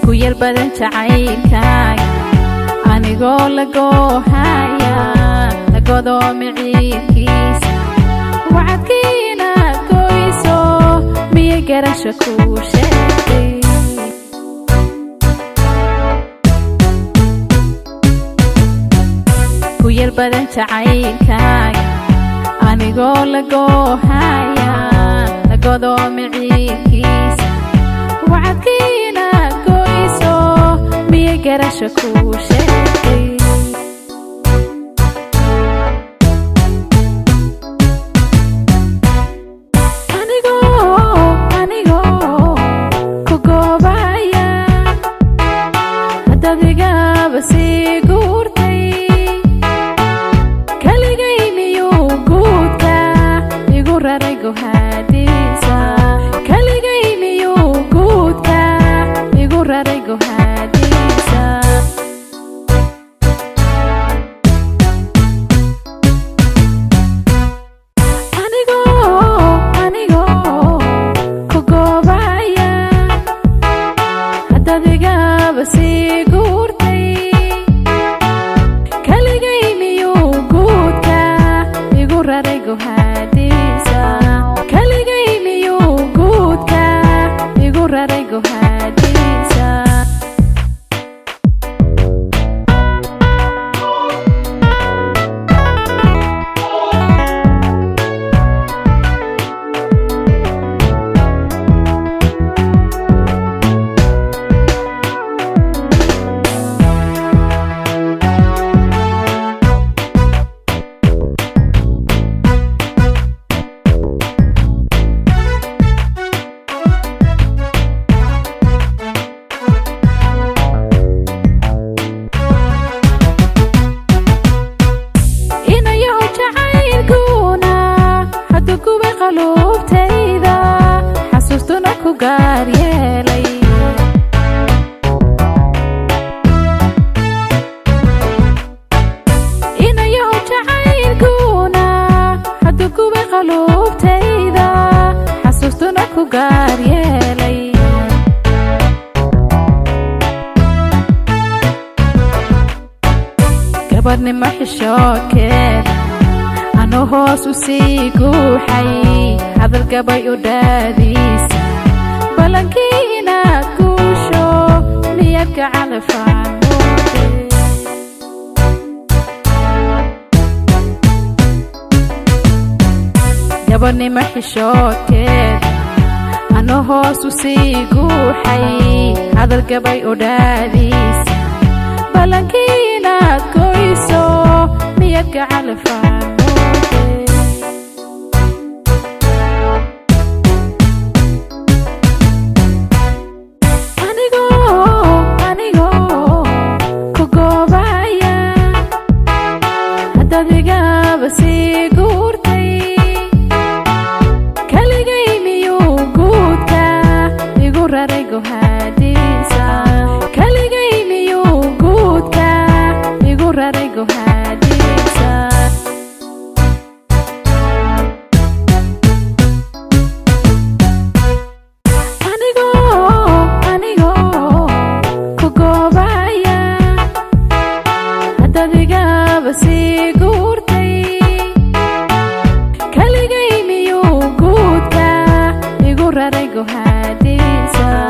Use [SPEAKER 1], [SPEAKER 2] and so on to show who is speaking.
[SPEAKER 1] kuyal badan jacaylkaaga anigoo lagoohaya lagodoo miciirkiisa wacadkiina goyso miyay garasha kuu sheegtay kuyal badan jacaylkaaga anigoo lagoohaya lagodoo miciirkiisa wacadkiina goyso miyay garasha kuu sheegtay anigoo ku goobaya hadadigaba sii guurtay kaligay miyuu guudka igu raray gohaadiisa kaligay miyuu guudka igu raray gohaadiisa anigoo ku goobaya hadadigaba sii guurtay kaligay miyuu guudka igu raray gohaadiisa kaligay miyuu guudka igu raray gohaadiisa qalubtayda xasuustuna ku gaar yeelay inayo jacaylkuna hadduu kuwa qalubtayda xasuustuna ku gaar yeelay gabadhnimo xishoodkeeda ano hoos u sii guuxay hadalgabay u dhaadiisa balankiina guusho miyadka calafaan mooday gabadhnimo xishoodkeeda ano hoos u sii guuxay hadalgabay u dhaadiisa balankiina goyso miyadka calafaan hadadigaba sii guurtay kaligay miyuu guudka igu raray gohaadiisa kaligay miyuu guudka igu raray gohaadiisa anigoo ku goobaya hadadigaba sii guurtay kaligay miyuu guudka igu raray gohaadiisa